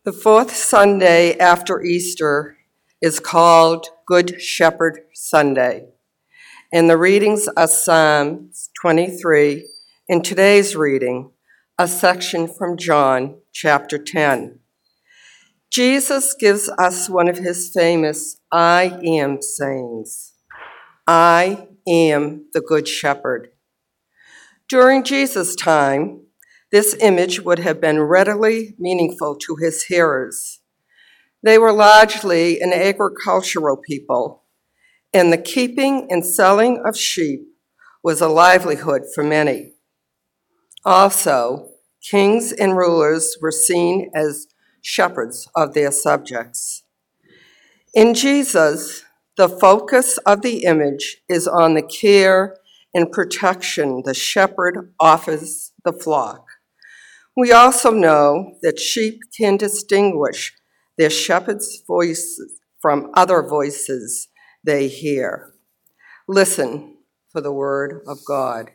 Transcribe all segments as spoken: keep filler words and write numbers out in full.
The fourth Sunday after Easter is called Good Shepherd Sunday, and the readings are Psalms twenty-three, and today's reading, a section from John chapter ten. Jesus gives us one of his famous I am sayings. I am the Good Shepherd. During Jesus' time, this image would have been readily meaningful to his hearers. They were largely an agricultural people, and the keeping and selling of sheep was a livelihood for many. Also, kings and rulers were seen as shepherds of their subjects. In Jesus, the focus of the image is on the care and protection the shepherd offers the flock. We also know that sheep can distinguish their shepherd's voices from other voices they hear. Listen for the word of God.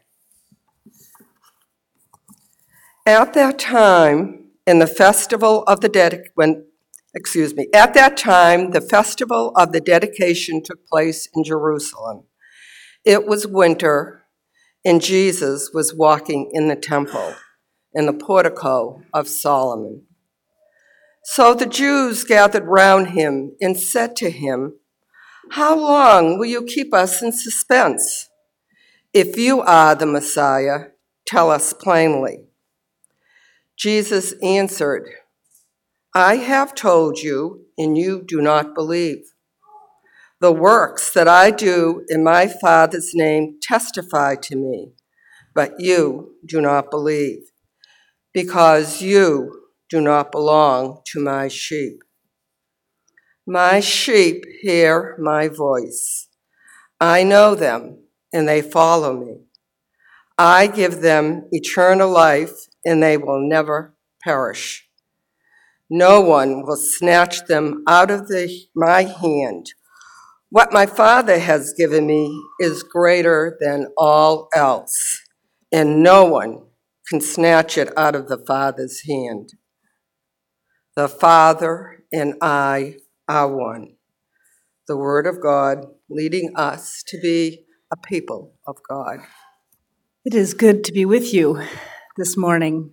At that time, in the festival of the dedic- when, excuse me, at that time, the festival of the dedication took place in Jerusalem. It was winter, and Jesus was walking in the temple, in the portico of Solomon. So the Jews gathered round him and said to him, "How long will you keep us in suspense? If you are the Messiah, tell us plainly." Jesus answered, "I have told you, and you do not believe. The works that I do in my Father's name testify to me, but you do not believe, because you do not belong to my sheep. My sheep hear my voice. I know them, and they follow me. I give them eternal life, and they will never perish. No one will snatch them out of the, my hand. What my Father has given me is greater than all else, and no one can snatch it out of the Father's hand. The Father and I are one." The word of God leading us to be a people of God. It is good to be with you this morning.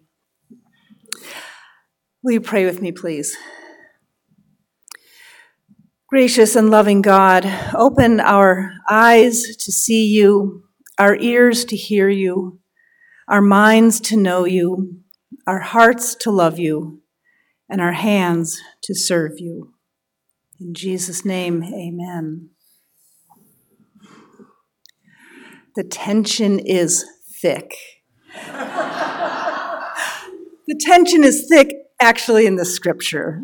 Will you pray with me, please? Gracious and loving God, open our eyes to see you, our ears to hear you, our minds to know you, our hearts to love you, and our hands to serve you. In Jesus' name, amen. The tension is thick. The tension is thick, actually, in the scripture.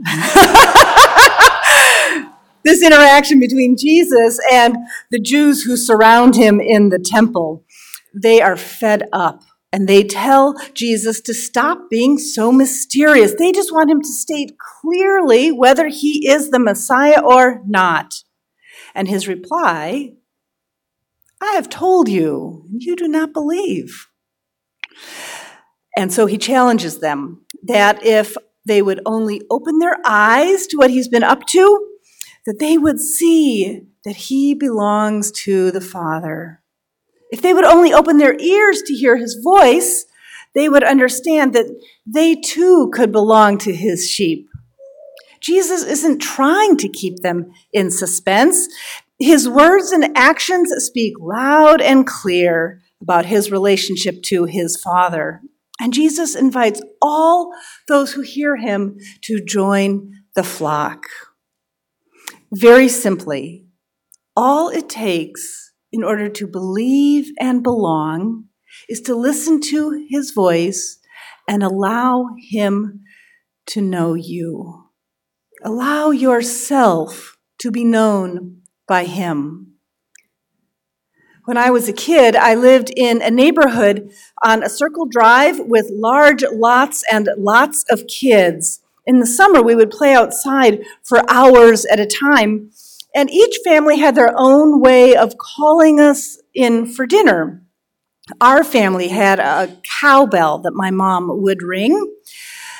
This interaction between Jesus and the Jews who surround him in the temple, they are fed up. And they tell Jesus to stop being so mysterious. They just want him to state clearly whether he is the Messiah or not. And his reply, "I have told you, and you do not believe." And so he challenges them that if they would only open their eyes to what he's been up to, that they would see that he belongs to the Father. If they would only open their ears to hear his voice, they would understand that they too could belong to his sheep. Jesus isn't trying to keep them in suspense. His words and actions speak loud and clear about his relationship to his Father. And Jesus invites all those who hear him to join the flock. Very simply, all it takes in order to believe and belong is to listen to his voice and allow him to know you. Allow yourself to be known by him. When I was a kid, I lived in a neighborhood on a circle drive with large lots and lots of kids. In the summer, we would play outside for hours at a time, and each family had their own way of calling us in for dinner. Our family had a cowbell that my mom would ring.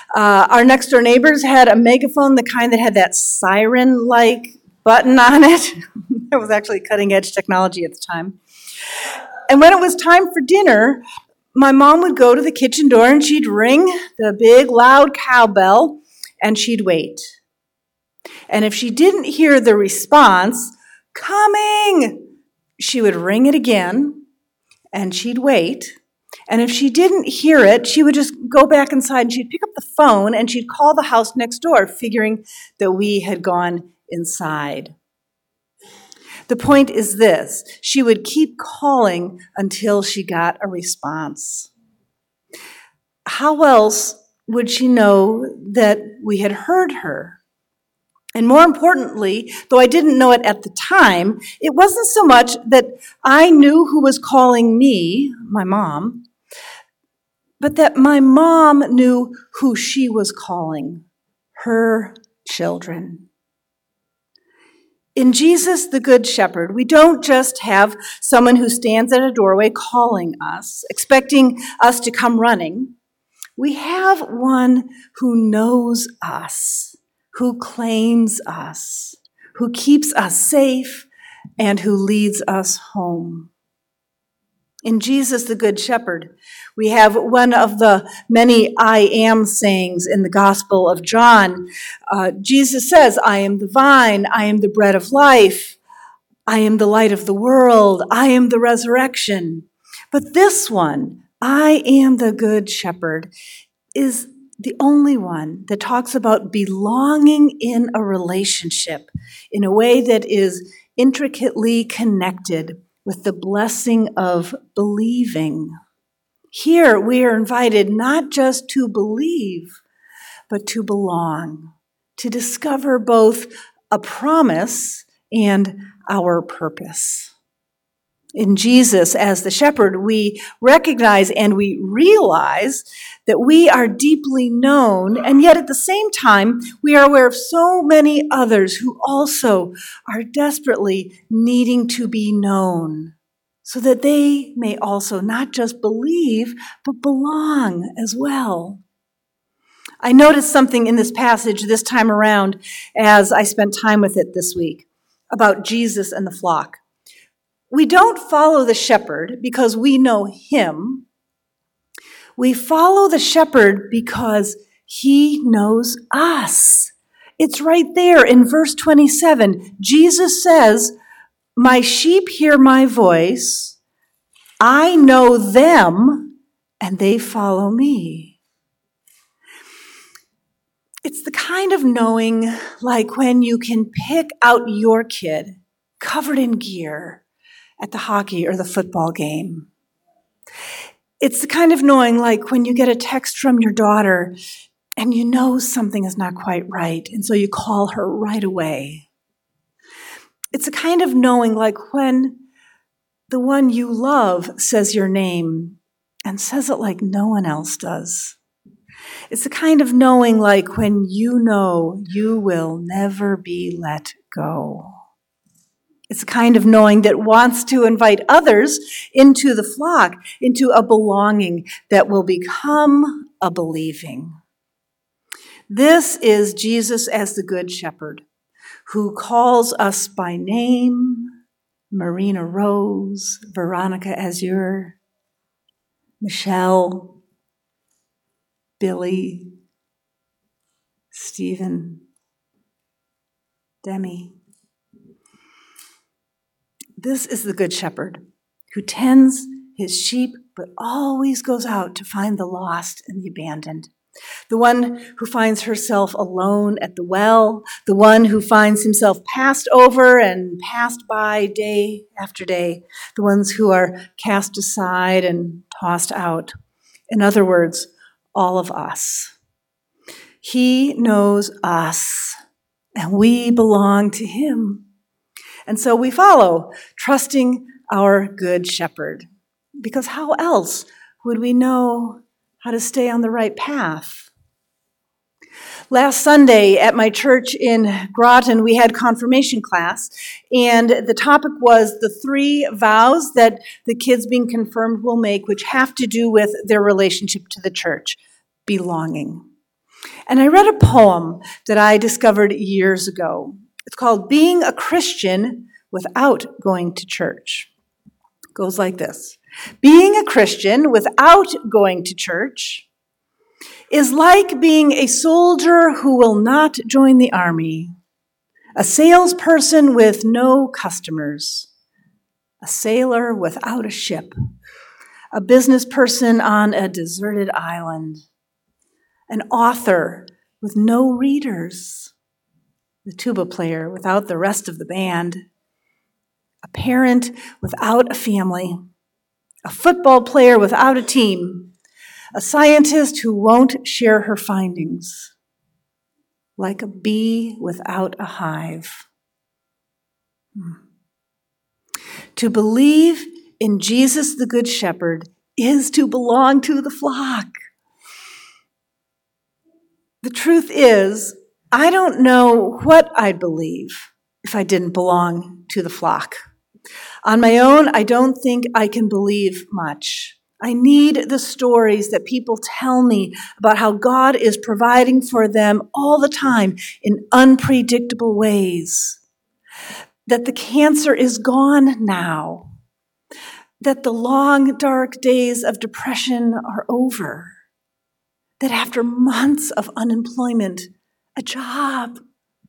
Uh, our next door neighbors had a megaphone, the kind that had that siren-like button on it. It was actually cutting-edge technology at the time. And when it was time for dinner, my mom would go to the kitchen door and she'd ring the big, loud cowbell, and she'd wait. And if she didn't hear the response, "Coming," she would ring it again, and she'd wait. And if she didn't hear it, she would just go back inside and she'd pick up the phone and she'd call the house next door, figuring that we had gone inside. The point is this: she would keep calling until she got a response. How else would she know that we had heard her? And more importantly, though I didn't know it at the time, it wasn't so much that I knew who was calling me, my mom, but that my mom knew who she was calling, her children. In Jesus, the Good Shepherd, we don't just have someone who stands at a doorway calling us, expecting us to come running. We have one who knows us, who claims us, who keeps us safe, and who leads us home. In Jesus, the Good Shepherd, we have one of the many I am sayings in the Gospel of John. Uh, Jesus says, "I am the vine, I am the bread of life, I am the light of the world, I am the resurrection." But this one, "I am the Good Shepherd," is the only one that talks about belonging in a relationship in a way that is intricately connected with the blessing of believing. Here we are invited not just to believe, but to belong, to discover both a promise and our purpose. In Jesus, as the shepherd, we recognize and we realize that we are deeply known, and yet at the same time, we are aware of so many others who also are desperately needing to be known, so that they may also not just believe, but belong as well. I noticed something in this passage this time around as I spent time with it this week about Jesus and the flock. We don't follow the shepherd because we know him. We follow the shepherd because he knows us. It's right there in verse twenty-seven. Jesus says, "My sheep hear my voice. I know them, and they follow me." It's the kind of knowing like when you can pick out your kid covered in gear at the hockey or the football game. It's the kind of knowing like when you get a text from your daughter and you know something is not quite right, and so you call her right away. It's a kind of knowing like when the one you love says your name and says it like no one else does. It's the kind of knowing like when you know you will never be let go. It's a kind of knowing that wants to invite others into the flock, into a belonging that will become a believing. This is Jesus as the Good Shepherd, who calls us by name: Marina Rose, Veronica Azure, Michelle, Billy, Stephen, Demi. This is the Good Shepherd who tends his sheep but always goes out to find the lost and the abandoned. The one who finds herself alone at the well, the one who finds himself passed over and passed by day after day, the ones who are cast aside and tossed out. In other words, all of us. He knows us, and we belong to him. And so we follow, trusting our Good Shepherd. Because how else would we know how to stay on the right path? Last Sunday at my church in Groton, we had confirmation class, and the topic was the three vows that the kids being confirmed will make, which have to do with their relationship to the church: belonging. And I read a poem that I discovered years ago. It's called Being a Christian Without Going to Church. It goes like this. Being a Christian without going to church is like being a soldier who will not join the army, a salesperson with no customers, a sailor without a ship, a business person on a deserted island, an author with no readers, the tuba player without the rest of the band, a parent without a family, a football player without a team, a scientist who won't share her findings, like a bee without a hive. Hmm. To believe in Jesus the Good Shepherd is to belong to the flock. The truth is, I don't know what I'd believe if I didn't belong to the flock. On my own, I don't think I can believe much. I need the stories that people tell me about how God is providing for them all the time in unpredictable ways. That the cancer is gone now. That the long, dark days of depression are over. That after months of unemployment, a job.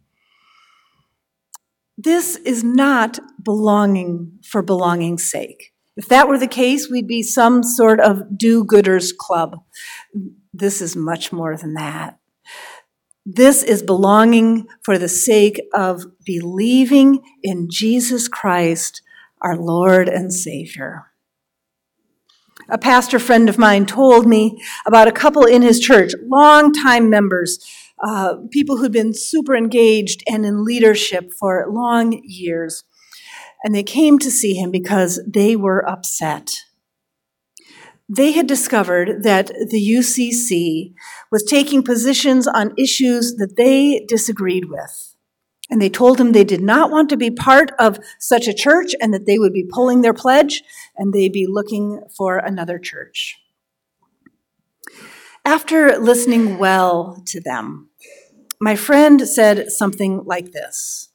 This is not belonging for belonging's sake. If that were the case, we'd be some sort of do-gooders club. This is much more than that. This is belonging for the sake of believing in Jesus Christ, our Lord and Savior. A pastor friend of mine told me about a couple in his church, longtime members, uh, people who'd been super engaged and in leadership for long years. And they came to see him because they were upset. They had discovered that the U C C was taking positions on issues that they disagreed with. And they told him they did not want to be part of such a church and that they would be pulling their pledge and they'd be looking for another church. After listening well to them, my friend said something like this.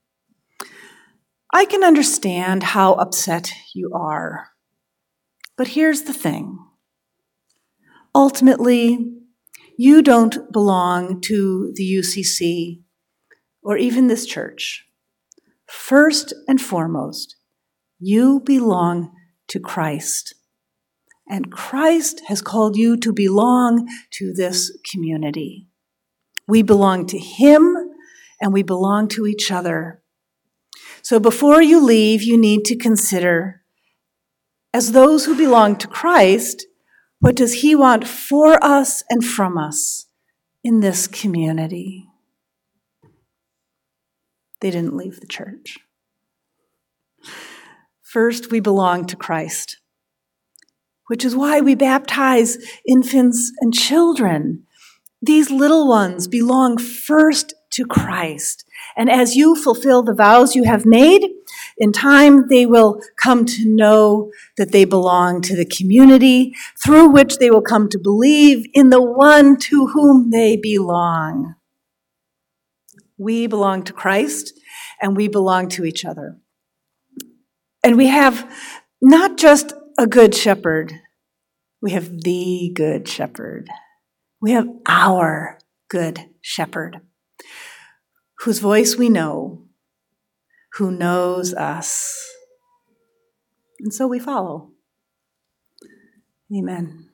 I can understand how upset you are, but here's the thing. Ultimately, you don't belong to the U C C or even this church. First and foremost, you belong to Christ. And Christ has called you to belong to this community. We belong to Him and we belong to each other. So before you leave, you need to consider, as those who belong to Christ, what does He want for us and from us in this community? They didn't leave the church. First, we belong to Christ, which is why we baptize infants and children. These little ones belong first to Christ. And as you fulfill the vows you have made, in time they will come to know that they belong to the community, through which they will come to believe in the one to whom they belong. We belong to Christ, and we belong to each other. And we have not just a good shepherd, we have the good shepherd. We have our good shepherd, whose voice we know, who knows us. And so we follow. Amen.